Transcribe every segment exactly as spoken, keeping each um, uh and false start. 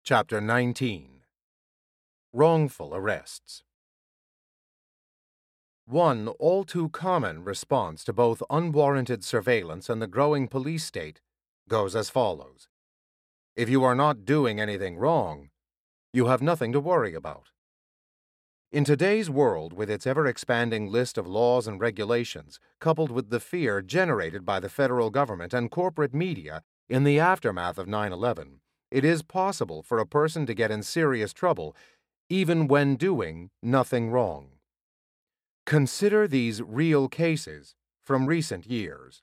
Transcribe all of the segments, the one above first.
Chapter nineteen. Wrongful Arrests. One all-too-common response to both unwarranted surveillance and the growing police state goes as follows. If you are not doing anything wrong, you have nothing to worry about. In today's world, with its ever-expanding list of laws and regulations, coupled with the fear generated by the federal government and corporate media in the aftermath of nine eleven, it is possible for a person to get in serious trouble even when doing nothing wrong. Consider these real cases from recent years.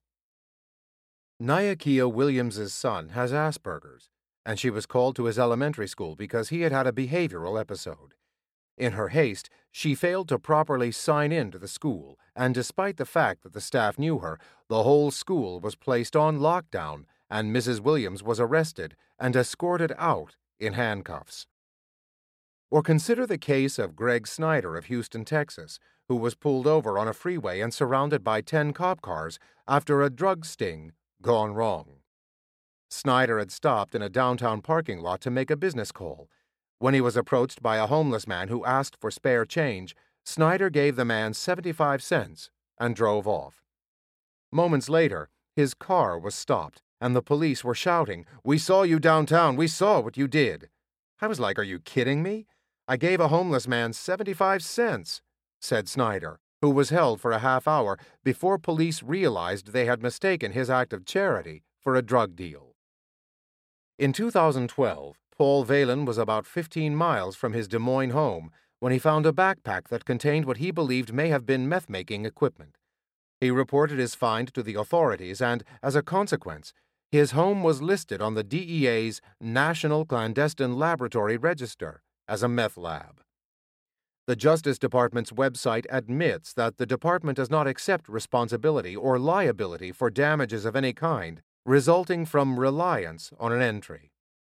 Nyakia Williams's son has Asperger's, and she was called to his elementary school because he had had a behavioral episode. In her haste, she failed to properly sign in to the school, and despite the fact that the staff knew her, the whole school was placed on lockdown, and Missus Williams was arrested and escorted out in handcuffs. Or consider the case of Greg Snyder of Houston, Texas, who was pulled over on a freeway and surrounded by ten cop cars after a drug sting gone wrong. Snyder had stopped in a downtown parking lot to make a business call. When he was approached by a homeless man who asked for spare change, Snyder gave the man seventy-five cents and drove off. Moments later, his car was stopped, and the police were shouting, "We saw you downtown. We saw what you did." I was like, "Are you kidding me? I gave a homeless man seventy-five cents, said Snyder, who was held for a half hour before police realized they had mistaken his act of charity for a drug deal. In two thousand twelve, Paul Valen was about fifteen miles from his Des Moines home when he found a backpack that contained what he believed may have been meth-making equipment. He reported his find to the authorities and, as a consequence, his home was listed on the D E A's National Clandestine Laboratory Register as a meth lab. The Justice Department's website admits that the department does not accept responsibility or liability for damages of any kind resulting from reliance on an entry.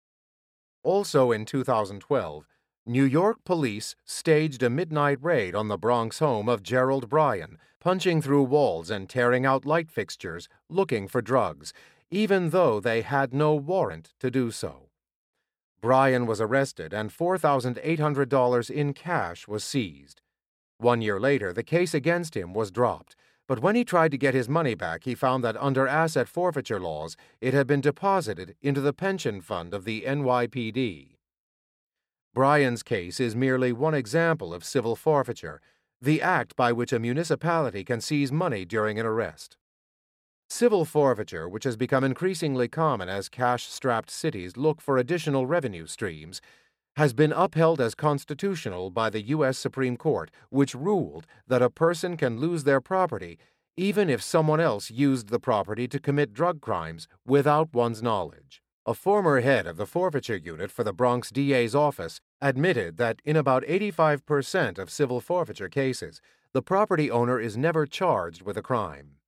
Also in two thousand twelve, New York police staged a midnight raid on the Bronx home of Gerald Bryan, punching through walls and tearing out light fixtures, looking for drugs, even though they had no warrant to do so. Bryan was arrested and four thousand eight hundred dollars in cash was seized. One year later, the case against him was dropped, but when he tried to get his money back, he found that under asset forfeiture laws, it had been deposited into the pension fund of the N Y P D. Bryan's case is merely one example of civil forfeiture, the act by which a municipality can seize money during an arrest. Civil forfeiture, which has become increasingly common as cash-strapped cities look for additional revenue streams, has been upheld as constitutional by the U S Supreme Court, which ruled that a person can lose their property even if someone else used the property to commit drug crimes without one's knowledge. A former head of the forfeiture unit for the Bronx D A's office admitted that in about eighty-five percent of civil forfeiture cases, the property owner is never charged with a crime.